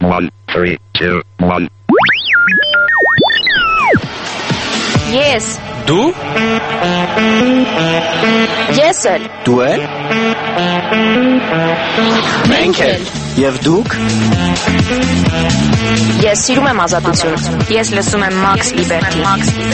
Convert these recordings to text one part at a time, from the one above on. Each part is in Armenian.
1, 3, 2, 1. Ես Դու Ես էլ Դու էլ Մենք էլ Եվ դուք Ես սիրում եմ ազատություն Ես լսում եմ Max Liberty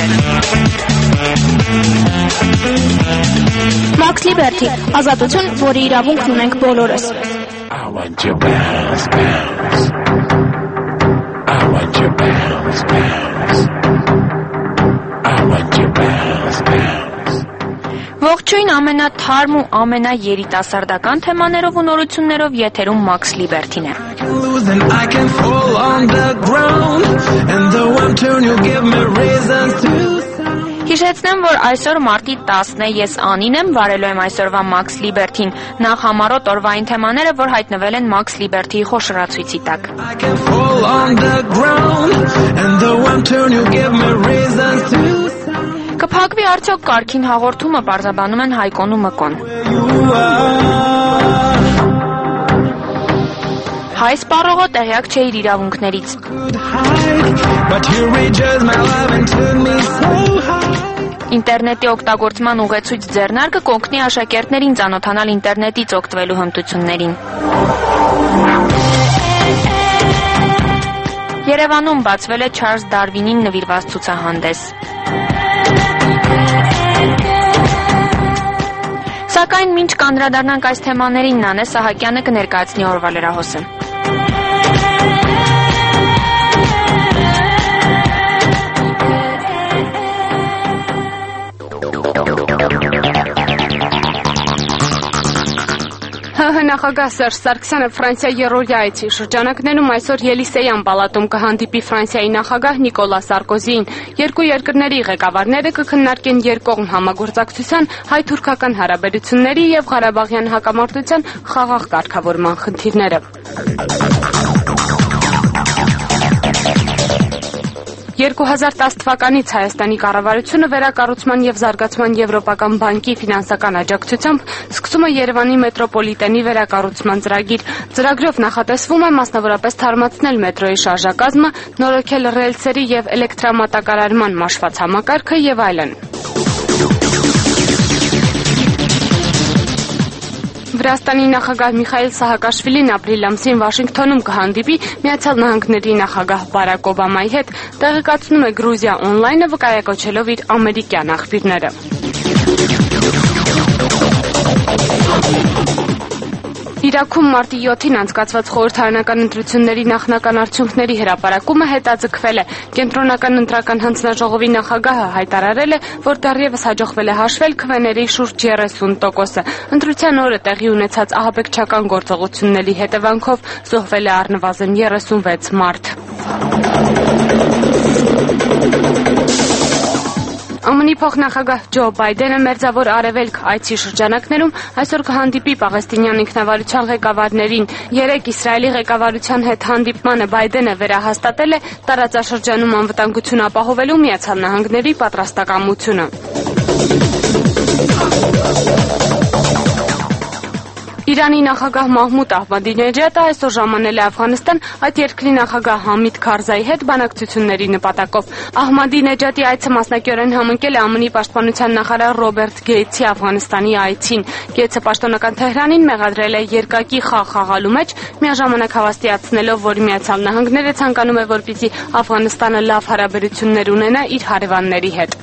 Max Liberty ազատություն, որի իրավունքն ունենք բոլորս I want you bounce, bounce. I want you bounce, bounce. I want you bounce, bounce. Ողջույն ամենաթարմ ու ամենաերիտասարդական թեմաներով ու նորություններով եթերում Max Liberty-ն է I can fall on the ground and the one turn you give me reasons to Հիշեցնեմ, որ այսօր մարտի 10-ն է, ես Անին եմ, վարելու եմ այսօրվա Max Liberty-ն, նախ համառոտ օրվային թեմաները, որ հայտնվել են Max Liberty-ի խոշորացույցի տակ։ I can fall on the ground and the one turn you give me reasons to Կփակվի արդյոք կարգին հաղորդումը, պարզաբանում են Հայկոն ու Մկոն։ Հայ սպառողը տեղյակ չէ իր իրավունքներից։ Ինտերնետի օգտագործման ուղեցույց ձեռնարկը կօգնի աշակերտներին ծանոթանալ ինտերնետից օգտվելու հմտություններին։ Երևանում բացվել է Չարլզ Դարվինին նվիրված ցուցահանդես։ Սակայն մինչ կանդրադառնանք այս թեմաներին, Նանե Սահակյանը կներկայացնի օրվա լրահոսը։ ՀՀ նախագահ Սերժ Սարգսյանը Ֆրանսիա երրորդյա այցի շրջանակներում այսօր Ելիսեյան պալատում կհանդիպի Ֆրանսիայի նախագահ Նիկոլա Սարկոզիին։ Երկու երկրների ղեկավարները կքննարկեն երկկողմ համագործակցության, հայ-թուրքական հարաբերությունների եւ Ղարաբաղյան հակամարտության խաղաղ կարգավորման խնդիրները։ 2010 թվականից Հայաստանի կառավարությունը վերակառուցման եւ զարգացման եվրոպական բանկի ֆինանսական աջակցությամբ սկսում է Երևանի մետրոպոլիտենի վերակառուցման ծրագիր։ Ծրագրով նախատեսվում է մասնավորապես թարմացնել մետրոյի շարժակազմը, նորոգել ռելսերի եւ էլեկտրամատակարարման մաշված համակարգը եւ այլն։ Վրաստանի նախագահ Միխայիլ Սահակաշվիլին ապրիլ ամսին Վաշինգթոնում կհանդիպի Միացյալ Նահանգների նախագահ Բարակ Օբամայի հետ, տեղեկացնում է Գրուզիա օնլայնը վկայակոչելով իր ամերիկյան աղբյուրները։ Իրաքում մարտի 7-ին անցկացված խորհրդարանական ընտրությունների նախնական արդյունքների հրապարակումը հետաձգվել է։ Կենտրոնական ընտրական հանձնաժողովի նախագահը հայտարարել է, որ դեռևս հաջողվել է հաշվել քվեների շուրջ 30%-ը։ Ընտրության օրը տեղի ունեցած ահաբեկչական գործողությունների հետևանքով զոհվել է առնվազն 36 մարդ։ ԱՄՆ-ի փոխնախագահ Ջո Բայդենը Մերձավոր Արևելք այցի շրջանակներում այսօր կհանդիպի Պաղեստինյան ինքնավարության ղեկավարներին։ Երեկ Իսրայելի ղեկավարության հետ հանդիպմանը Բայդենը վերահաստատել է տարածաշրջանում անվտանգություն ապահովելու Միացյալ Նահանգների պատրաստակամությունը։ Իրանի նախագահ Մահմուդ Ահմադինեջադը այսօր ժամանել է Աֆղանստան այդ երկրի նախագահ Համիդ Քարզայի հետ բանակցությունների նպատակով։ Ահմադինեջադի այցը մասնակիորեն համընկել է ԱՄՆ-ի պաշտպանության նախարար Ռոբերտ Գեյթսի Աֆղանստանի այցին։ Գեյթսը պաշտոնական Թեհրանին մեղադրել է երկակի խաղ խաղալու մեջ, միաժամանակ հավաստիացնելով, որ Միացյալ Նահանգները ցանկանում է, որպեսզի Աֆղանստանը լավ հարաբերություններ ունենա իր հարևանների հետ։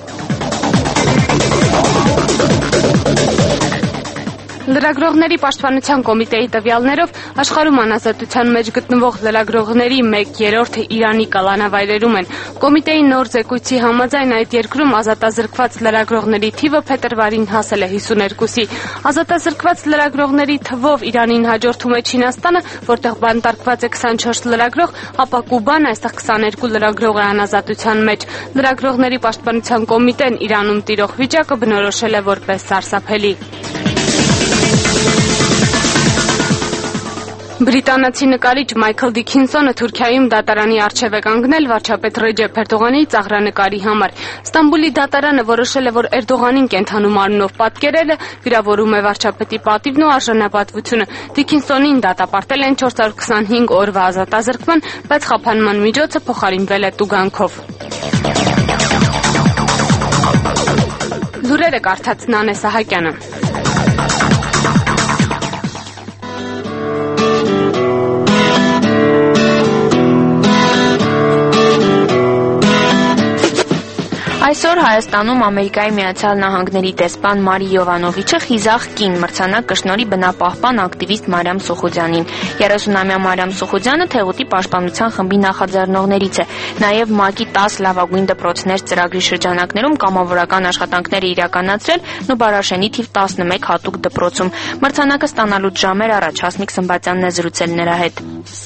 Լրագրողների պաշտպանության կոմիտեի տվյալներով աշխարհում անազատության մեջ գտնվող լրագրողների 1/3-ը Իրանի կալանավայրերում են։ Կոմիտեի նոր զեկույցի համաձայն այդ երկրում ազատազրկված լրագրողների թիվը փետրվարին հասել է 52-ի։ Ազատազրկված լրագրողների թվով Իրանին հաջորդում է Չինաստանը, որտեղ բանտարկված է 24 լրագրող, ապա Կուբան, այստեղ 22 լրագրող է անազատության մեջ։ Լրագրողների պաշտպանության կոմիտեն Իրանում տիրող վիճակը բնորոշել է որպես սարսափելի։ Բրիտանացի նկարիչ Մայքլ Դիքինսոնը Թուրքիայում դատարանի առջև է կանգնել վարչապետ Ռեջեփ Էրդողանի ծաղրանկարի համար։ Ստամբուլի դատարանը որոշել է, որ Էրդողանին կենդանու մարմնով պատկերելը վիրավորում է վարչապետի պատիվն ու արժանապատվությունը։ Դիքինսոնին դատապարտել են 425 օրվա ազատազրկման, բայց խափանման միջոցը փոխարինվել է տուգանքով։ Լուրերը կարդաց Նանե Սահակյանը։ Այսօր Հայաստանում Ամերիկայի Միացյալ Նահանգների դեսպան Մարի Յովանովիչը խիզախ կին մրցանակ կշնորհի բնապահպան ակտիվիստ Մարիամ Սուխուդյանին։ 30-ամյա Մարիամ Սուխուդյանը Թեղուտի պաշտպանության խմբի նախաձեռնողներից է։ Նաև ՄԱԿ-ի 10 լավագույն դպրոցներ ծրագրի շրջանակներում կամավորական աշխատանքներ է իրականացրել Նուբարաշենի թիվ 11 հատուկ դպրոցում։ Մրցանակը ստանալուց ժամեր առաջ Հասմիկ Սմբատյանն է զրուցել նրա հետ։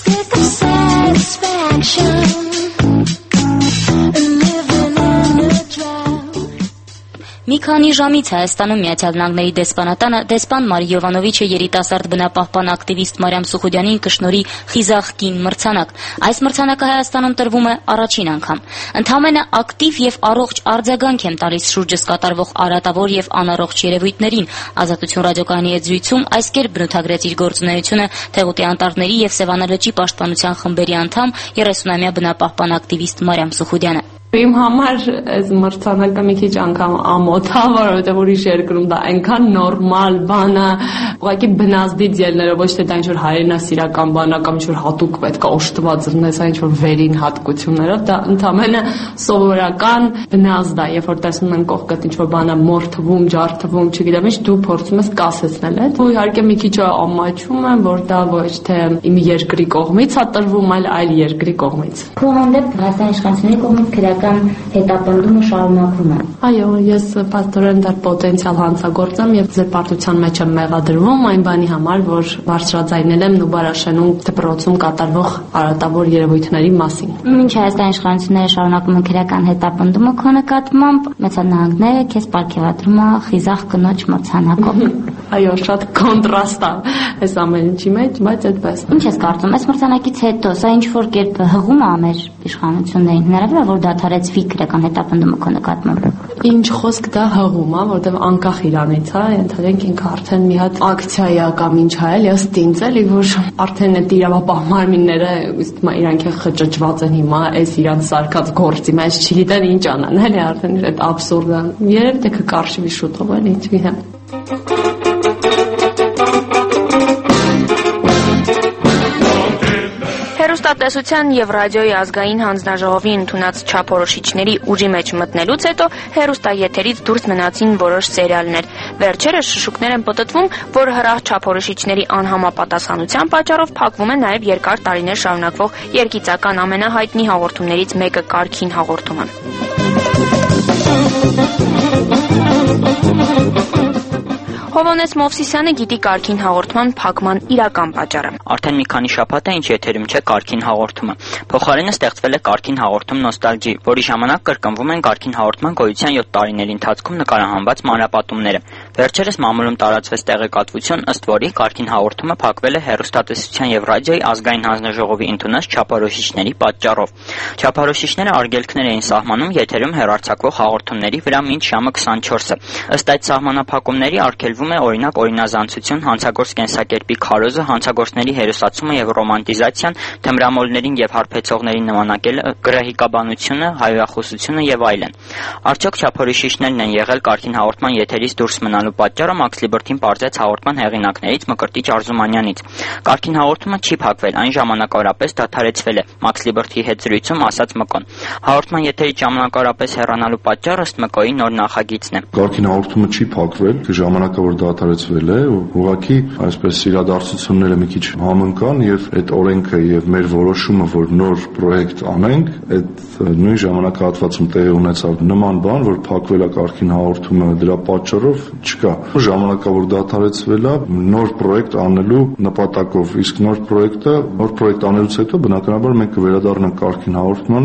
Մի քանի ժամից Հայաստանում Միացյալ Նահանգների դեսպանատանը դեսպան Մարի Յովանովիչը երիտասարդ բնապահպան ակտիվիստ Մարիամ Սուխուդյանին կշնորհի խիզախ կին մրցանակ։ Այս մրցանակը Հայաստանում տրվում է առաջին անգամ։ Ընդամենը ակտիվ եւ առողջ արձագանք եմ տալիս շուրջս կատարվող արատավոր եւ անառողջ երևույթներին։ Ազատություն ռադիոկայանի հետ զրույցում այս կերպ բնութագրեց իր գործունեությունը Թեղուտի անտառների եւ Սևանալճի պաշտպանության խմբերի անդամ 30-ամյա բնապահպան ակտիվիստ Մարիամ Սուխուդյանը։ Իմ համար այս մրցանակը մի քիչ անգամ ամոթ է, որովհետև ուրիշ երկրում դա այնքան նորմալ բան է, ուղղակի բնազդից ելնելով, ոչ թե դա ինչ-որ հայրենասիրական բան է կամ ինչ-որ հատուկ պետք է օժտված լինես, այն ինչ-որ վերին հատկություններով, դա ընդամենը սովորական բնազդ է, երբ որ տեսնում են կողքդ ինչ-որ բան է մորթվում, ջարդվում, չգիտեմ ինչ, դու փորձում ես կասեցնել այդ։ Ու իհարկե մի քիչ ամաչում եմ, որ դա ոչ թե իմ երկրի կողմից է տրվում, այլ երկրի կողմից։ Քո հանդեպ Հայաստանի իշխանությունների կողմից հետապնդումը շարունակվում է։ Այո, ես փաստորեն դեռ պոտենցիալ հանցագործ եմ եւ զրպարտության մեջ եմ մեղադրվում այն բանի համար, որ բարձրաձայնել եմ Նուբարաշենում դպրոցում կատարվող արատավոր երևույթների մասին։ Մինչ Հայաստանի իշխանությունները շարունակում են քրեական հետապնդումը քո նկատմամբ, Միացյալ Նահանգները քեզ պարգևատրում է խիզախ կնոջ մրցանակով։ Այո, շատ կոնտրաստ է այս ամեն ինչի մեջ, բայց այդպես։ Ինչ ես կարծում, այս մրցանակից հետո սա ինչ որ կերպ հղում է մեր իշխանություններին, հնարավոր է որ դադարեցվի քրեական հետապնդումը քո նկատմամբ։ Ինչ խոսք դա հղում է, որտեղ անկախ իրանից է, ընդհանրենք ինքը արդեն մի հատ ակցիա է կամ ինչ է, ըստ ինձ էլի, որ արդեն այդ իրավապահ մարմինները իրանք խճճված են հիմա, այս իրանց սարքած գործի մեջ չգիտեն ինչ անեն, էլի արդեն այդ աբսուրդ է։ Երբ թե կկարշվի շուտով էլ ինչ մի հա։ Հեռուստատեսության եւ ռադիոյի ազգային հանձնաժողովի ընդունած չափորոշիչների ուժի մեջ մտնելուց հետո հեռուստաեթերից դուրս մնացին որոշ սերիալներ։ Վերջերս շշուկներ են պտտվում, որ հրահ չափորոշիչների անհամապատասխանության պատճառով փակվում է նաեւ երկար տարիներ շարունակվող երգիծական ամենահայտնի հաղորդումներից մեկը Կարգին հաղորդումը։ Հովհաննես Մովսիսյանը գիտի Կարգին հաղորդման փակման իրական պատճառը։ Արդեն մի քանի շաբաթ է ինչ եթերում չէ Կարգին հաղորդումը։ Փոխարենը ստեղծվել է Կարգին հաղորդում նոստալգի, որի ժամանակ կրկնվում են Կարգին հաղորդման գոյության 7 տարիների ընթացքում նկարահանված մանրապատումները։ Վերջերս մամուլում տարածվեց տեղեկատվություն, ըստ որի Կարգին հաղորդումը փակվել է հեռուստատեսության եւ ռադիոյի ազգային հանձնաժողովի ընդունած չափորոշիչների պատճառով։ Չափորոշիչները արգելքներ էին սահմանում եթերում հեռարձակվող հաղորդումների վրա մինչ ժամը 24-ը։ Ըստ այդ սահմանափակումների արգելվում է օրինակ օրինազանցություն, հանցագործ կենսակերպի քարոզը, հանցագործների հերոսացումը եւ ռոմանտիզացիան, թմրամոլներին եւ հարբեցողներին նմանակելը, գրահիկաբանությունը, հայհոյախոսությունը եւ այլն։ Արդյոք չափորոշիչներն են եղել Կարգին հաղորդման եթերից դուրս մնալու պատճառը, Մաքս Լիբերթին պարզեց հաղորդման հեղինակներից Մկրտիչ Արզումանյանից։ Կարգին հաղորդումը չի փակվել, այն ժամանակավորապես դադարեցվել է, Մաքս Լիբերթի հետ զրույցում ասաց Մկոն։ Հաղորդման եթերից ժամանակավորապես հեռանալու պատճառը ըստ Մկոյի նոր նախագիծն է։ Կարգին հաղորդումը չի փակվել, ժամանակավոր դադարեցվել է, ուղղակի այսպես իրադարձությունները մի քիչ համընկան եւ այդ օրենքը եւ մեր որոշումը, որ նոր պրոյեկտ անենք, այդ նույն ժամանակահատվածում տեղի ունեցավ նման բան, որ փակվել է Կարգին հաղորդումը, դրա պատճառով չկա։ Ժամանակավոր դադարեցվել է նոր պրոյեկտ անելու նպատակով, իսկ նոր պրոյեկտ անելուց հետո բնականաբար մենք կվերադառնանք Կարգին հաղորդմանը։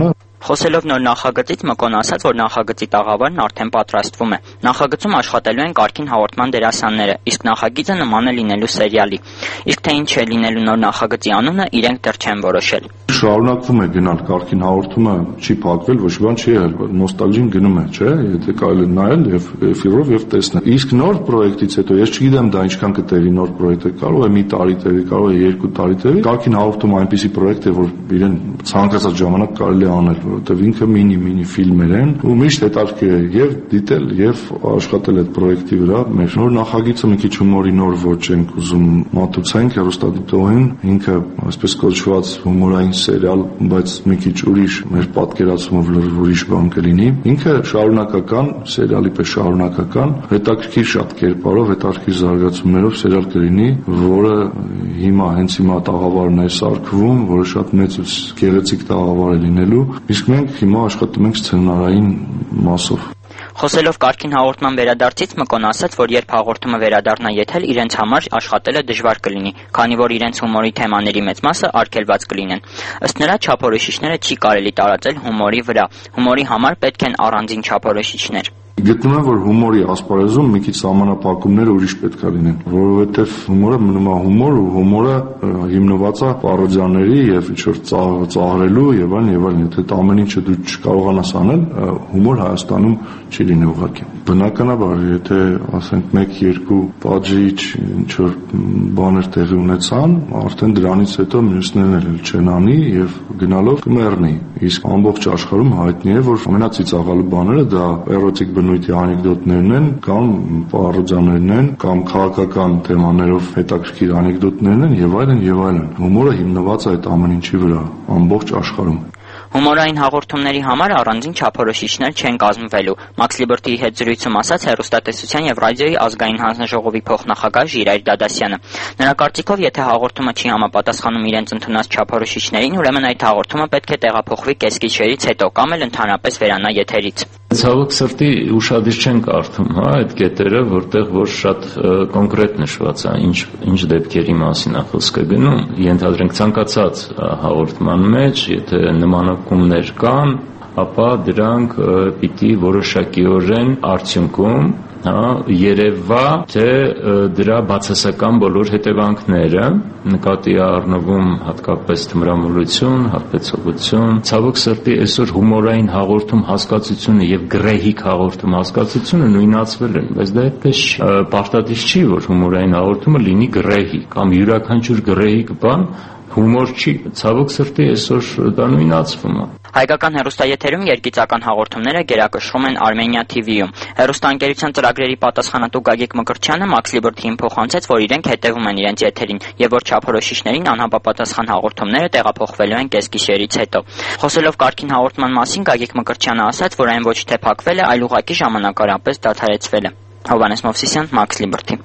Խոսելով նոր նախագծից Մկոն ասաց, որ նախագծի տաղավարն արդեն պատրաստվում է։ Նախագծում աշխատելու են կարգին հաղորդման դերասանները, իսկ նախագիծը նման է լինելու սերիալի։ Իսկ թե ինչ է լինելու նոր նախագծի անունը, իրենք դեռ չեն որոշել։ Շարունակվում է գնալ կարգին հաղորդումը, չի փակվել, ոչ մի բան չի եղել, նոստալգին գնում է, չէ՞, եթե կարելի նայել եւ էֆիրով եւ տեսնել։ Իսկ նոր պրոյեկտից հետո ես չգիտեմ դա ինչքան կտևի նոր պրոյեկտը, կարող է մի տարի տևի, կարող է 2 տարի տևի։ Կարգին հաղորդումը այնպիսի պրոյեկտ է, որ իրեն ցանկացած ժամանակ կարելի է անել, որովհետեւ ինքը մինի ֆիլմեր են ու միշտ հետաքրքիր է եւ դիտել եւ աշխատել այդ պրոյեկտի վրա։ Մեր նոր նախագիծը մի քիչ հումորի նոր ոճ ենք ուզում մատուցենք հեռուստադիտողին, ինքը այսպես կոչված հումորային սերիալ, բայց մի քիչ ուրիշ մեր պատկերացումով ուրիշ բան կլինի։ Ինքը շարունակական, սերիալի պես շարունակական, հետաքրքիր շատ կերպարով, հետաքրքիր զարգացումներով սերիալ կլինի, որը հենց հիմա տաղավարն է սարքվում, որը շատ մեծ ու գեղեցիկ տաղավար է լինելու, իսկ մենք հիմա աշխատում ենք սցենարային մասով։ Խոսելով կարգին հաղորդման վերադարձից Մկոն ասաց, որ երբ հաղորդումը վերադառնա եթեր, իրենց համար աշխատելը դժվար կլինի, քանի որ իրենց հումորի թեմաների մեծ մասը արգելված կլինեն։ Ըստ նրա չափորոշիչները չի կարելի տարածել հումորի վրա։ Հումորի համար պետք են առանձին չափորոշիչներ։ Գտնում եմ, որ հումորի ասպարեզում մի քիչ սահմանափակումները ուրիշ պետք է լինեն, որովհետև հումորը մնում է հումոր ու հումորը հիմնված է պարոդիաների եւ ինչ-որ ծաղրելու եւ այլն, եթե դա ամեն ինչը դու չկարողանաս անել, հումոր Հայաստանում չի լինի ուղղակի։ Բնականաբար, եթե ասենք 1-2 պատժիչ ինչ-որ բաներ տեղի ունեցան, արդեն դրանից հետո մյուսներն էլ չեն անի եւ գնալով կմեռնի։ Իսկ ամբողջ աշխարհում հայտնի է, որ ամենածիծաղալու բաները դա էրոտիկ բնույթի անեկդոտներն են կամ պարոդիաներն են կամ քաղաքական թեմաներով հետաքրքիր անեկդոտներն են եւ այլն եւ այլն։ Հումորը հիմնված է այդ ամեն ինչի վրա ամբողջ աշխարհում։ Հումորային հաղորդումների համար առանձին չափորոշիչներ չեն կազմվելու։ Մաքս Լիբերթիի հետ զրույցում ասաց հեռուստատեսության եւ ռադիոյի ազգային հանձնաժողովի փոխնախագահ Ժիրայր Դադասյանը։ Նրա կարծիքով, եթե հաղորդումը չի համապատասխանում իրենց ընդունած չափորոշիչներին, ուրեմն այդ հաղորդումը պետք է տեղափոխվի կեսգիշերից հետո կամ էլ ընդհանրապես վերանա եթերից։ Ցավոք սրտի ուշադիր չեն կարդում, այդ կետերը, որտեղ որ շատ կոնկրետ նշված է, ինչ դեպքերի մասին է խոսքը գնում։ Ենթադրենք ցանկացած հաղորդման մեջ, եթե նմանակումներ կան, ապա դրանք պիտի որոշակիորեն արդյունքում երևա, թե դրա բացասական բոլոր հետևանքները նկատի առնվում հատկապես թմրամոլություն, հարբեցողություն։ Ցավոք սրտի այսօր հումորային հաղորդում հասկացությունը եւ գրեհիկ հաղորդում հասկացությունը նույնացվել են, բայց դա այդպես պարտադիր չի, որ հումորային հաղորդումը լինի գրեհիկ կամ յուրաքանչյուր գրեհիկ բան հումոր չի, ցավոք սրտի այսօր դա նույնացվում է։ Հայկական հեռուստաեթերում երգիծական հաղորդումները գերակշռում են Armenia TV-ում։ Հեռուստաընկերության ծրագրերի պատասխանատու Գագիկ Մկրտչյանը Մաքս Լիբերթիին փոխանցեց, որ իրենք հետևում են իրենց եթերին եւ որ չափորոշիչներին անհապապատասխան հաղորդումները տեղափոխվելու են կեսգիշերից հետո։ Խոսելով կարգին հաղորդման մասին Գագիկ Մկրտչյանը ասաց, որ այն ոչ թե փակվել է, այլ ուղղակի ժամանակարարապես դադարեցվել է։ Հովհաննես Մովսիսյան, Մաքս Լիբերթի։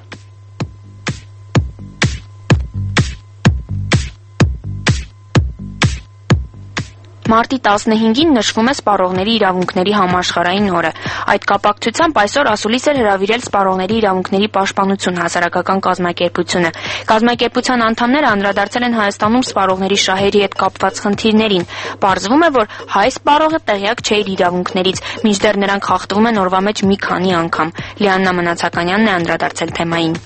Մարտի 15-ին նշվում է Սպառողների իրավունքների համաշխարհային օրը։ Այդ կապակցությամբ այսօր ասուլիս էր հրավիրել Սպառողների իրավունքների պաշտպանություն հասարակական կազմակերպությունը։ Կազմակերպության անդամները անդրադարձել են Հայաստանում սպառողների շահերի հետ կապված խնդիրներին։ Պարզվում է, որ հայ սպառողը տեղյակ չէ իր իրավունքներից, մինչդեռ նրանք խախտվում են օրվա մեջ մի քանի անգամ։ Լիաննա Մնացականյանն է անդրադարձել թեմային։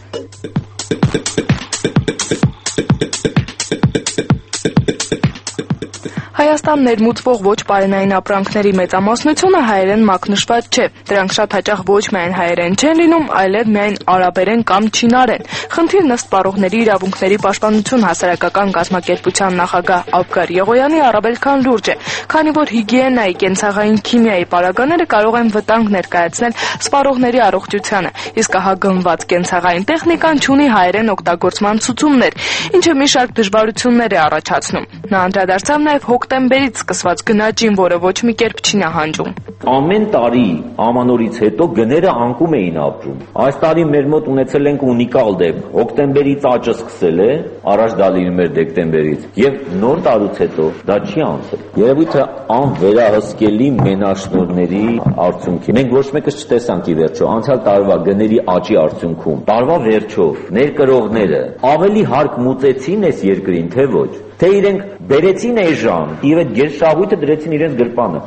Հայաստան ներմուծվող ոչ պարենային ապրանքների մեծամասնությունը հայերեն մակնշված չէ։ Դրանք շատ հաճախ ոչ միայն հայերեն չեն լինում, այլև միայն արաբերեն կամ չինարեն։ Խնդիրն ըստ Սպառողների իրավունքների պաշտպանություն հասարակական կազմակերպության նախագահ Աբգար Եղոյանի առավել քան լուրջ է, քանի որ հիգիենայի, կենցաղային քիմիայի պարագաները կարող են վտանգ ներկայացնել սպառողների առողջությանը, իսկ ահա գնված կենցաղային տեխնիկան չունի հայերեն օգտագործման ցուցումներ, ինչը մի շարք դժվարություններ է առաջացնում։ Նա անդրադարձավ նաև հոկտեմբերից սկսված գնաճին, որը ոչ մի կերպ չի նահանջում։ Ամեն տարի ամանորից հետո գները անկում էին ապրում։ Այս տարի մեր մոտ ունեցել ենք ունիկալ դեպք։ Հոկտեմբերից աճը սկսել է, առաջ դա լինում էր դեկտեմբերից, եւ նոր տարուց հետո դա չի անցել։ Երևույթը անվերահսկելի մենաշնորհների արդյունք է։ Մենք ոչ մեկս չտեսանք ի վերջո անցյալ տարվա գների աճի արդյունքում։ Տարվա վերջով ներկրողները ավելի հարկ մուծեցին այս երկրին, թե ոչ։ թե իրենք բերեցին էժան եւ այդ գերշահույթը դրեցին իրենց գրպանը։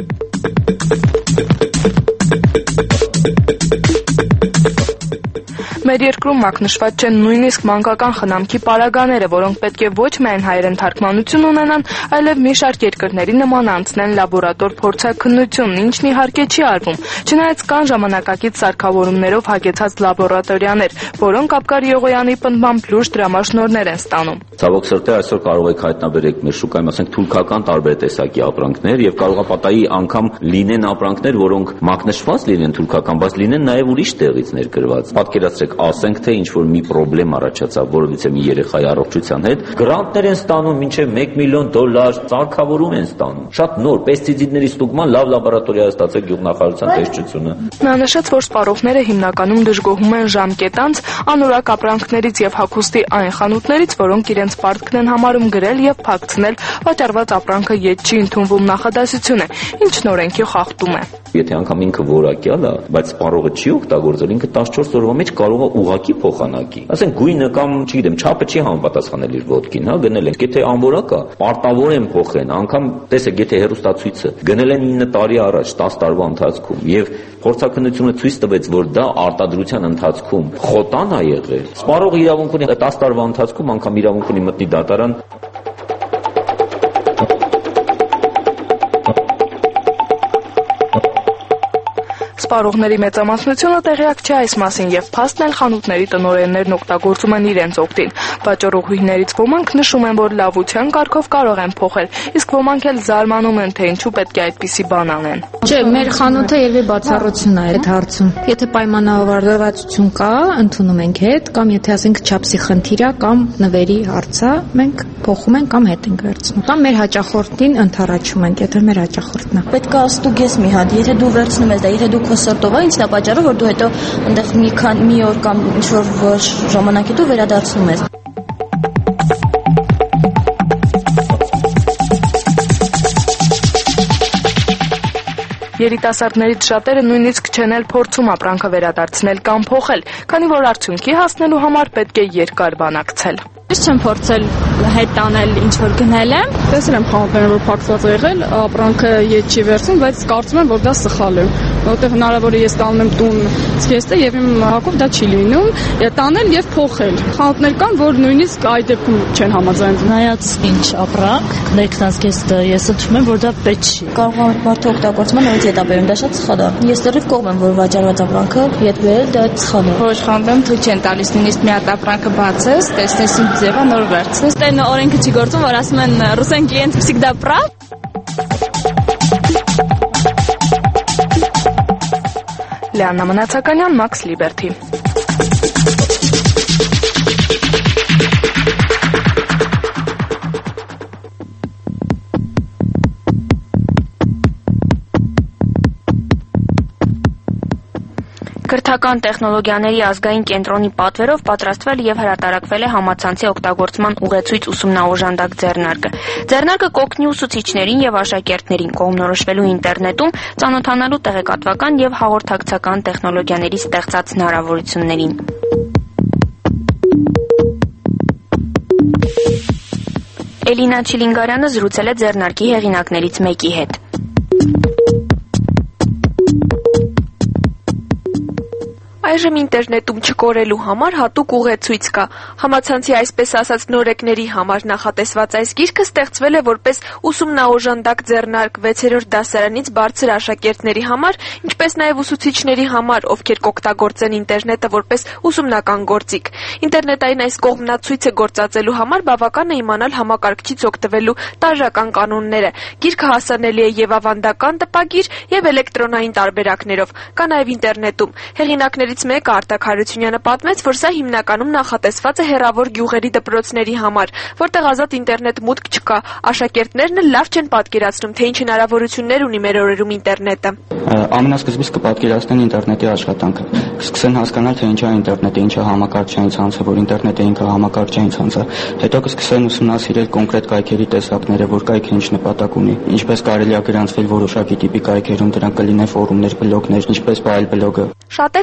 Մեր երկրում մակնշված չեն նույնիսկ մանկական խնամքի պարագաները, որոնք պետք է ոչ միայն հայերեն թարգմանություն ունենան, այլև մի շարք երկրների նման անցնեն լաբորատոր փորձաքննություն, ինչն իհարկե չի արվում։ Չնայած կան ժամանակակից սարքավորումներով հագեցած լաբորատորիաներ, որոնք Աբգար Եղոյանի պնդմամբ լուրջ դրամաշնորհներ են ստանում։ Ցավոք սրտի այսօր կարող եք հայտնաբերեք մեր շուկայում, ասենք, թուրքական տարբեր տեսակի ապրանքներ եւ կարող է պատահի անգամ լինեն ապրանքներ, որոնք մակնշված լինեն թուրքական, բայց լինեն նաեւ ուրիշ տեղից ներկրված։ Պատկերացրեք, ասենք թե ինչ որ մի խնդրեմ առաջացավ, որովհետեւ մի երեխայի առողջության հետ, գրանտներ են ստանում մինչեւ $1 միլիոն, ծաղկավորում են ստանում։ Շատ նոր պեստիցիդների ստուգման լավ լաբորատորիա է ստացել գյուղնախարարության տեսչությունը։ Նա նշեց, որ սպառողները հիմնականում դժգոհում են ժամկետանց, անորակ ապրանքներից եւ հագուստի այն խանութներից, որոնք իրենց պարտքն են համարում գրել եւ փակցնել վաճառված ապրանքը ետ չի ընդունվում նախադասություն է, ինչն օրենքի խախտում է։ Եթե անգամ ինքը որակյալ է, բայց սպառողը չի օգտագործել, ինքը 14 օրվա մեջ կարող է ուղղակի փոխանակի։ Ասենք գույնը կամ, չգիտեմ, չափը չի համապատասխանել իր ոտքին, հա, գնել են։ Եթե անորակ է, պարտավոր են փոխեն, անգամ տեսեք, եթե հեռուստացույցը գնել են 9 տարի առաջ, 10 տարվա ընթացքում եւ փորձաքննությունը ցույց տվեց, որ դա արտադրության ընթացքում խոտան է եղել։ Սպառողը իրավունք ունի 10 տարվա ընթացքում անգամ իրավունք ունի մտնի դատարան։ Սպառողների մեծամասնությունը տեղյակ չէ այս մասին եւ փաստն էլ խանութների տնօրեններն օգտագործում են իրենց օգտին։ Վաճառողուհիներից ոմանք նշում են, որ լավության կարգով կարող են փոխել, իսկ ոմանք էլ զարմանում են, թե ինչու պետք է այդպիսի բան անեն։ Չէ, մեր խանութը երևի բացառություն է այդ հարցում։ Եթե պայմանավորվածություն կա, ընդունում ենք հետ, կամ եթե ասենք չափսի խնդիր է կամ նվերի հարց է, մենք փոխում ենք կամ հետ ենք վերցնում։ Կամ մեր հաճախորդին ընդառաջում ենք, եթե մեր հաճախորդն է։ Պետք է ստուգես մի հատ, եթե դու վերցնում ես դա, եթե դու քո սրտով է, ինչն է պատճառը, որ դու հետո այնտեղ մի օր կամ ինչ-որ ժամանակ հետո վերադարձնում ես։ Երիտասարդներից շատերը նույնիսկ չեն էլ փորձում ապրանքը վերադարձնել կամ փոխել, քանի որ արդյունքի հասնելու համար պետք է երկար բանակցել։ Ես չեմ փորձել հետ տանել ինչ որ գնել եմ։ Տեսել եմ խանութներում, որ փակված է եղել, ապրանքը ետ չի վերցնում, բայց կարծում եմ, որ դա սխալ է, որովհետև հնարավոր է ես տանում եմ տուն ցկեստը եւ իմ հակով դա չի լինում, տանել եւ փոխել։ Խանութներ կան, որ նույնիսկ այդ դեպքում չեն համաձայնում։ Նայած ինչ ապրանք, ներքնազգեստը ես ընդունում եմ, որ դա պետք չի։ Կարող է մարդը օգտագործում է նույնիսկ հետաբերում, դա շատ սխալ է։ Ես դեռ կողմ եմ, որ վաճառված ապրանքը ետ վերել դա սխալ է։ Ոչ խանութում թույլ չեն տալիս նույնիսկ մի հատ ապրանքը բացես, տեսնես ինչ ձևը նոր վերցնես։ Ստեն օրենքը չի գործում, որ ասում են ռուսեն клиент всегда прав։ Լիաննա Մնացականյան, Max Liberty։ Կրթական տեխնոլոգիաների ազգային կենտրոնի պատվերով պատրաստվել եւ հրատարակվել է համացանցի օգտագործման ուղեցույց ուսումնաօժանդակ ձեռնարկը։ Ձեռնարկը կօգնի ուսուցիչներին եւ աշակերտներին կողմնորոշվելու ինտերնետում ծանոթանալու տեղեկատվական եւ հաղորդակցական տեխնոլոգիաների ստեղծած հնարավորություններին։ Էլինա Չիլինգարյանը զրուցել է ձեռնարկի հեղինակներից մեկի հետ։ Այժմ ինտերնետում չկորելու համար հատուկ ուղեցույց կա։ Համացանցի այսպես ասած նորեկների համար նախատեսված այս գիրքը ստեղծվել է որպես ուսումնաօժանդակ ձեռնարկ 6-րդ դասարանից բարձր աշակերտների համար, ինչպես նաև ուսուցիչների համար, ովքեր կօգտագործեն ինտերնետը որպես ուսումնական գործիք։ Ինտերնետային այս կողմնացույցը գործածելու համար բավական է իմանալ համակարգչից օգտվելու տարրական կանոնները։ Գիրքը հասանելի է եւ ավանդական տպագիր եւ էլեկտրոնային տարբերակներով։ Կա նաև ինտերնետում։ Հեղինակներից մեկը Արտակ Հարությունյանը պատմեց, որ սա հիմնականում նախատեսված է հեռավոր գյուղերի դպրոցների համար, որտեղ ազատ ինտերնետ մուտք չկա։ Աշակերտներն լավ չեն պատկերացնում, թե ինչ հնարավորություններ ունի մեր օրերում ինտերնետը։ Ամենասկզբից կպատկերացնեն ինտերնետի աշխատանքը, կսկսեն հասկանալ, թե ինչ է ինտերնետը, ինչ է համակարգչային ցանցը, որ ինտերնետը ինքը համակարգչային ցանց է։ Հետո կսկսեն ուսումնասիրել կոնկրետ կայքերի տեսակները, որ կայքը ինչ նպատակ ունի, ինչպես կարելի է գրանցվել որոշակի տիպի կայքերում, դրանք կլինեն ֆորումներ, բլոգներ, ինչպես ֆայլ բլոգը։ Շատերը ինտերնետ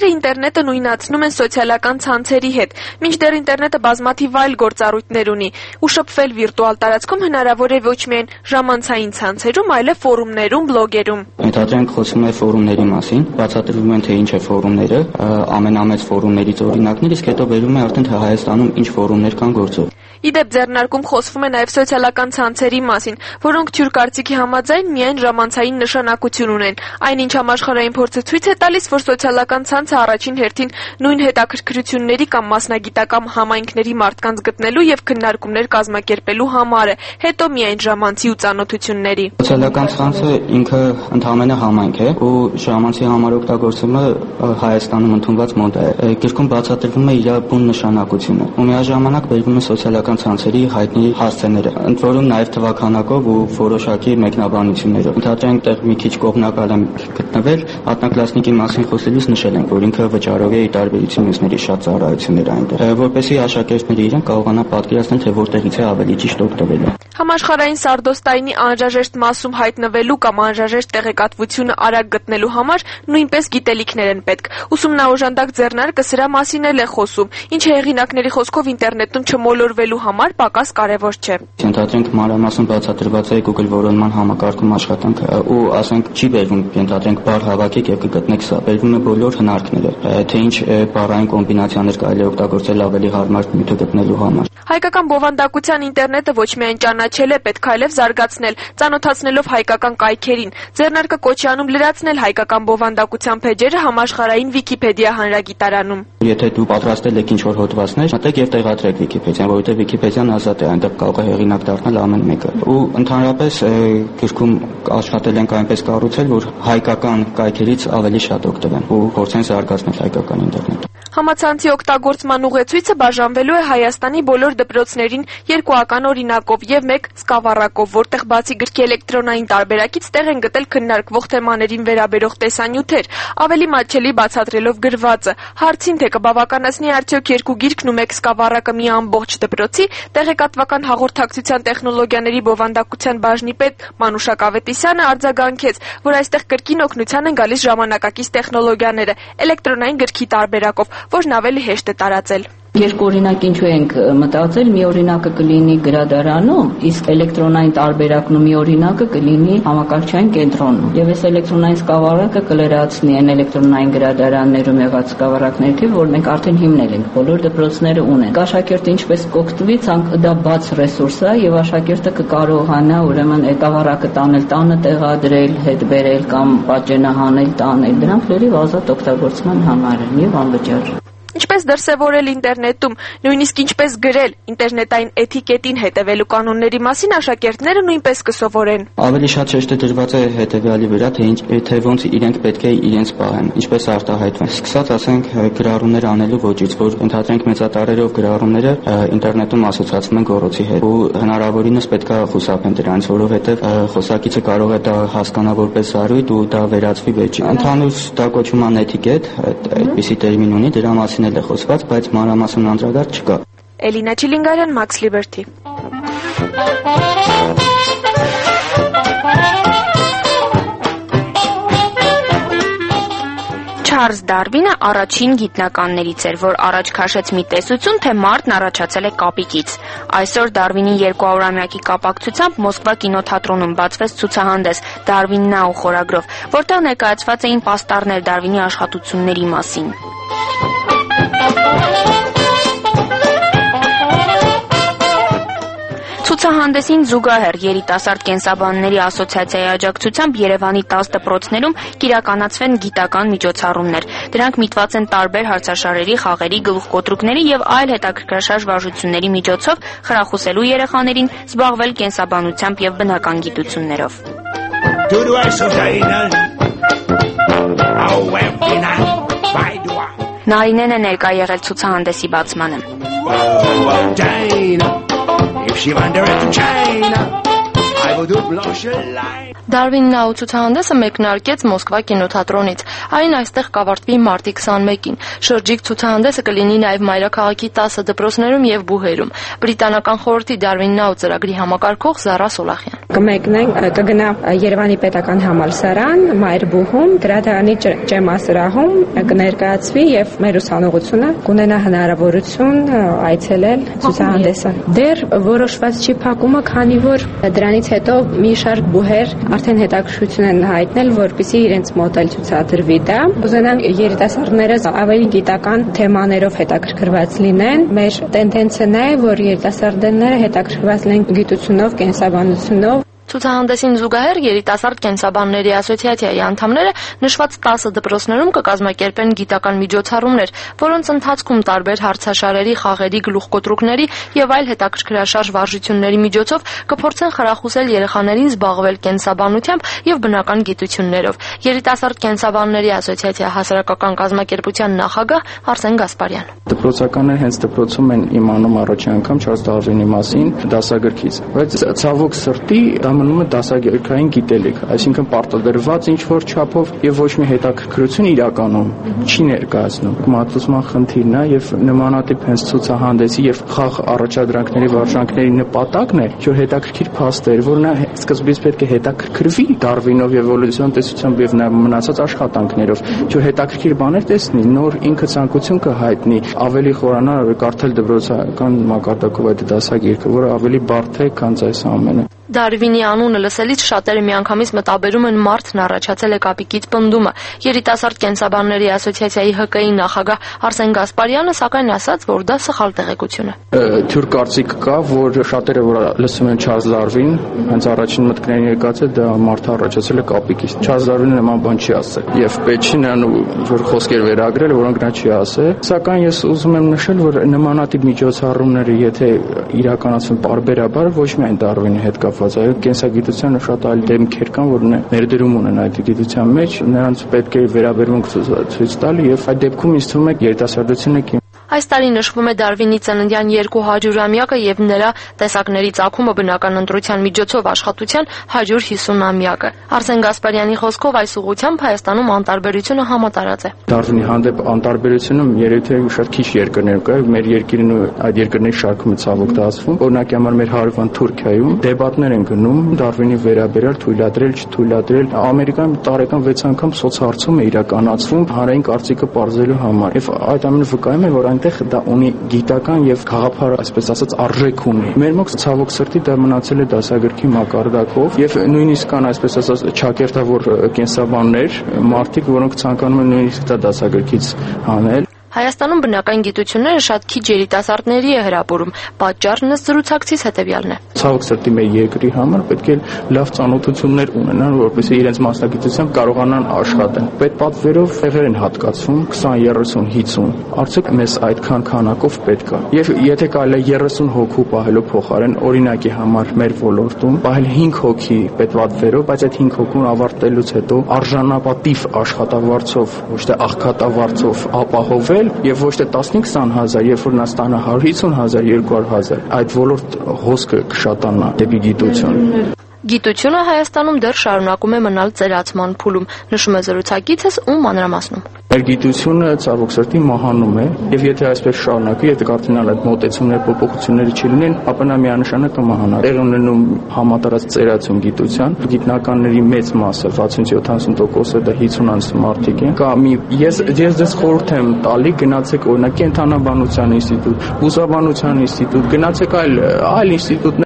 ինտերնետը նույնացնում են սոցիալական ցանցերի հետ, մինչդեռ ինտերնետը բազմաթիվ այլ գործառույթներ ունի, ու շփվել վիրտուալ տարածքում հնարավոր է ոչ միայն ժամանցային ցանցերում, այլև ֆորումներում, բլոգերում։ Ընդհանրենք խոսում է ֆորումների մասին, բացատրվում են թե ինչ է ֆորումները, ամենամեծ ֆորումներից օրինակներ, իսկ հետո վերում է արդեն թե Հայաստանում ինչ ֆորումներ կան գործող։ Իդեպ ձեռնարկում խոսվում է նաև սոցիալական ցանցերի մասին, որոնք թյուր կարծիքի համաձայն միայն ժամանցային նշանակություն ունեն։ Այնինչ համաշխարհային փորձը ցույց է տալիս, որ սոցիալական ցանցը առաջին հերթին նույն հետաքրքրությունների կամ մասնագիտական համայնքների մարդկանց գտնելու եւ քննարկումներ կազմակերպելու համար է, հետո միայն ժամանցի ու ծանոթությունների։ Սոցիալական ցանցը ինքը ընդհանրապես համայնք է, ու ժամանցի համար օգտագործումը Հայաստանում ընդունված մոդա է։ Գրքում բացատրվում է իր բուն նշանակությունը, ու միաժամանակ բերվում է սոցիալական ցանցերի հայտնի հասցեները, ընդ որում նաև թվաքանակով ու որոշակի մեկնաբանություններով։ Ընդհանրենք տեղ մի քիչ կողմնակալ եմ գտնվել, ակնկալասնիկի մասին խոսելուց նշել ենք, որ ինքը վճարով է ի տարբերություն մյուսների շատ ծառայություններ այնտեղ, որպեսզի աշակերտները իրեն կարողանան պատկերացնել, թե որտեղից է ավելի ճիշտ օգտվելը։ Համաշխարհային սարդոստայնի անհրաժեշտ մասում հայտնվելու կամ անհրաժեշտ տեղեկատվությունը արագ գտնելու համար նույնպես գիտելիքներ են պետք։ Ուսումնաօժանդակ ձեռնարկը սրա մասին էլ է խոսում, ինչը հեղինակների խոսքով ինտերնետում չմոլորվելու համար պակաս կարևոր չէ։ Ենթադրենք մանրամասն բացատրված է Google որոնման համակարգում աշխատանքը, ու ասենք չի բերվում, ենթադրենք բառ հավաքեք եւ կգտնեք սա, բերվում է բոլոր հնարքները, թե ինչ բառային կոմբինացիաներ կարելի է օգտագործել ավելի հարմար նյութը գտնելու համար։ Հայկական բովանդակության ինտերնետը ոչ միայն ճանաչել է, պետք է այլև զարգացնել, ծանոթացնելով հայկական կայքերին։ Ձեռնարկը կոչ է անում լրացնել հայկական բովանդակության փեջերը համաշխարհային Վիկիպեդիա հանրագիտարանում։ Եթե դու պատրաստել եք ինչ-որ հոդվածներ, մտեք եւ տեղադրեք Վիկիպեդիան, որովհետեւ Վիկիպեդիան ազատ է, այնտեղ կարող է հեղինակ դառնալ ամեն մեկը։ Ու ընդհանրապես գրքում աշխատել ենք այնպես կառուցել, որ հայկական կայքերից ավելի շատ օգտվեն ու փորձեն զարգացնել հայկական ինտերնետը։ Համացանցի օգտագործման ուղեցույցը բաժանվելու է Հայաստանի բոլոր դպրոցներին երկուական օրինակով եւ մեկ սկավառակով, որտեղ բացի գրքի էլեկտրոնային տարբերակից տեղ են գտել քննարկվող թեմաներին վերաբերող տեսանյութեր, ավելի մատչելի բացատրելով գրվածը։ Հարցին թե կբավականացնի արդյոք երկու գիրքն ու մեկ սկավառակը մի ամբողջ դպրոցի, տեղեկատվական հաղորդակցության տեխնոլոգիաների բովանդակության բաժնի պետ Մանուշակ Ավետիսյանը արձագանքեց, որ այստեղ կրկին օգնության են գալիս ժամանակակից տեխնոլոգիաները էլեկտրոնային գրքի տարբերակով, որն ավելի հեշտ է տարածել։ Երկու օրինակ ինչու ենք մտածել, մի օրինակը կլինի գրադարանում, իսկ էլեկտրոնային տարբերակն ու մի օրինակը կլինի համակարգչային կենտրոնում։ Եվ այս էլեկտրոնային սկավառակը կլրացնի այն էլեկտրոնային գրադարաններում եղած սկավառակների թիվը, որ մենք արդեն հիմնել ենք, բոլոր դպրոցները ունեն։ Աշակերտը ինչպես կօգտվի, դա բաց ռեսուրս է եւ աշակերտը կկարողանա ուրեմն սկավառակը տանել տանը տեղադրել, հետ բերել կամ պատճենահանել, տանել։ Դրանք լրիվ ազատ օգտագործման համար են եւ անվճար։ Ինչպես դրսևորել ինտերնետում, նույնիսկ ինչպես գրել ինտերնետային էթիկետին հետևելու կանոնների մասին աշակերտները նույնպես կսովորեն։ Ավելի շատ շեշտը դրված է հետևյալի վրա, թե ոնց իրենք պետք է իրենց պահեն, ինչպես արտահայտվեն։ Սկսած ասենք գրառումներ անելու ոճից, որ ընդհանրենք մեծատարերով գրառումները ինտերնետում ասոցացվում են գոռոցի հետ, ու հնարավորինս պետք է խուսափեն դրանից, որովհետև խոսակիցը կարող է դա հասկանա որպես զարույց ու դա վերածվի վեճի։ Ընդհանուր դա կոչվում է էթիկետ, այդպիսի տերմին ունի, դրա մասին է խոսված, բայց մանրամասն անդրադարձ չկա։ Էլինա Չիլինգարյան, Max Liberty։ Չարլզ Դարվինը առաջին գիտնականներից էր, որ առաջ քաշեց մի տեսություն, թե մարդն առաջացել է կապիկից։ Այսօր Դարվինի 200-ամյակի կապակցությամբ Մոսկվա կինոթատրոնում բացվեց ցուցահանդես «Դարվին Now» խորագրով, որտեղ ներկայացված էին պաստառներ Դարվինի աշխատությունների մասին։ Ցուցահանդեսին զուգահեռ երիտասարդ կենսաբանների ասոցիացիայի աջակցությամբ Երևանի 10 դպրոցներում կիրականացվեն գիտական միջոցառումներ։ Դրանք միտված են տարբեր հարցաշարերի, խաղերի, գլուխկոտրուկների եւ այլ հետաքրքրաշարժ վարժությունների միջոցով խրախուսելու երեխաներին զբաղվել կենսաբանությամբ եւ բնական գիտություններով։ Նարինեն է ներկա եղել ցուցահանդեսի բացմանը։ Դարվին Now ցուցահանդեսը մեկնարկեց Մոսկվա կինոթատրոնից։ Այն այստեղ կավարտվի մարտի 21-ին։ Շրջիկ ցուցահանդեսը կլինի նաև մայրաքաղաքի 10 դպրոցներում եւ բուհերում։ Բրիտանական խորհրդի Դարվին Now ծրագրի համակարգող Զարա Սոլախյան։ Կմեկնենք, կգնա Երևանի պետական համալսարան, Մայրբուհում, գրադարանի ջեմասրահում կներկայացվի եւ մեր ուսանողությունը կունենա հնարավորություն այցելել ցուցահանդեսը։ Դեռ որոշված չի փակումը, քանի որ դրանից հետո մի շարք բուհեր արդեն հետաքրքրություն են հայտնել, որպեսզի իրենց մոդել ցուցադրվի դա։ Ուզենանք երիտասարդները ավելի գիտական թեմաներով հետաքրքրված լինեն։ Մեր տենդենսն է, որ երիտասարդները հետաքրքրված լինեն գիտությունով, կենսաբանությունով։ Ցուցահանդեսին զուգահեռ երիտասարդ կենսաբանների ասոցիացիայի անդամները նշված 10 դպրոցներում կկազմակերպեն գիտական միջոցառումներ, որոնց ընթացքում տարբեր հարցաշարերի, խաղերի, գլուխկոտրուկների եւ այլ հետաքրքրաշարժ վարժությունների միջոցով կփորձեն խրախուսել երեխաներին զբաղվել կենսաբանությամբ եւ բնական գիտություններով։ Երիտասարդ կենսաբանների ասոցիացիա հասարակական կազմակերպության նախագահ Արսեն Գասպարյան։ Դպրոցականները հենց դպրոցում են իմանում առաջի անգամ Չարլզ Դարվինի մասին դասագրքից, բայց ցավոք սրտի մնում է դասագրքային գիտելիք, այսինքն պարտադրված ինչ-որ չափով եւ ոչ մի հետաքրքրություն իրականում չի ներկայացնում։ Մատուցման խնդիրն է եւ նմանատիպ հենց ցուցահանդեսի եւ խաղ առաջադրանքների վարժանքների նպատակն է, որ հետաքրքիր փաստեր, որ նա սկզբից պետք է հետաքրքրվի Դարվինով եւ էվոլյուցիոն տեսությամբ եւ նա մնացած աշխատանքներով, որ հետաքրքիր բաներ տեսնի, նոր ինքը ցանկություն կհայտնի, ավելի խորանա կարդալ դպրոցական մակարդակով այդ դասագիրքը, որը ավելի բարդ է, քան այս ամենը։ Դարվինի անունը լսելիս շատերը միանգամից մտաբերում են մարդն առաջացել է կապիկից պնդումը։ Երիտասարդ կենսաբանների ասոցիացիայի ՀԿ-ի նախագահ Արսեն Գասպարյանը սակայն ասաց, որ դա սխալ տեղեկություն է։ Թյուր կարծիք կա, որ շատերը որ լսում են Չարլզ Դարվին, հենց առաջին մտքներին եկած է դա մարդը առաջացել է կապիկից։ Չարլզ Դարվինը նման բան չի ասել։ Եվ պետք չի նրան որ խոսքեր վերագրել, որոնք նա չի ասել։ Սակայն ես ուզում եմ նշել, որ նմանատիպ միջոցառումները, եթե իրականացվեն պարբերաբար, ոչ միայն Դարվինի հետ կապված, այլ կենսագիտությանը շատ այլ դեմքեր կան, որ ներդրում ունեն այդ գիտության մեջ, նրանց պետք է վերաբերմունք ցույց տալ եւ այդ դեպքում ինձ թվում է երիտասարդությունը Այս տարի նշվում է Դարվինի ծննդյան 200-ամյակը եւ նրա տեսակների ծագումը բնական ընտրության միջոցով աշխատության 150-ամյակը։ Արսեն Գասպարյանի խոսքով այս ուղղությամբ Հայաստանում անտարբերությունը համատարած է։ Դարվինի հանդեպ անտարբերությունը երևի թե շատ քիչ երկրներում կա, մեր երկիրն ու այդ երկրների շարքում ցավոք դասվում։ Օրինակի համար մեր հարևան Թուրքիայում դեբատներ են գնում Դարվինի վերաբերյալ թույլատրել, չթույլատրել։ Ամերիկայում տարեկան 6 անգամ սոցհարցում է իրականացվում հանրային կարծիքը պարզելու համար։ Եվ այդ ամենը վկայում է, որ այնտեղ դա ունի գիտական եւ խաղափար, այսպես ասած, արժեք ունի։ Մեր մոտ ցավոք սրտի դա մնացել է դասագրքի մակարդակով եւ նույնիսկ կան, այսպես ասած, ճակերտավոր կենսաբաններ, մարդիկ, որոնք ցանկանում են նույնիսկ դա դասագրքից հանել։ Հայաստանում բնական գիտությունները շատ քիչ երիտասարդների է հրապուրում։ Պատճառն ըստ զրուցակցից հետևյալն է։ Ցավոք սրտի մեր երկրի համար պետք է լավ ծանոթություններ ունենան, որպեսզի իրենց մասնագիտությամբ կարողանան աշխատել։ Պետպատվերով տեղեր են հատկացվում 20, 30, 50։ Արդյոք մեզ այդքան քանակով պետք է։ Եվ եթե կարելի է 30 հոգու պահելու փոխարեն օրինակի համար մեր ոլորտում պահել 5 հոգի պետպատվերով, բայց այդ 5 հոգուն ավարտելուց հետո արժանապատիվ աշխատավարձով, ոչ թե աղքատավարձով ապահովել եւ ոչ թե 15-20 հազար, երբ որ նա ստանա 150 հազար, 200 հազար, այդ ոլորտ հոսքը կշատանա դեպի գիտություն։ Գիտությունը Հայաստանում դեռ շարունակում է մնալ ծերացման փուլում, նշում է զրուցակիցս ու մանրամասնում։ Մեր գիտությունը ցավոք սրտի մահանում է, եւ եթե այսպես շարունակի, եթե կարդինալ այդ մոտեցումներ, փոփոխությունները չլինեն, ապա նա միանշանակ կմահանա։ Տեղ ունենում համատարած ծերացում գիտության, գիտնականների մեծ մասը, 60-70%-ը դա 50-անց մարդիկ են։ Կա ես ձեզ խորհուրդ եմ տալի, գնացեք օրինակ կենթանաբանության ինստիտուտ, բուսաբանության ինստիտուտ, գնացեք այլ ինստիտուտներ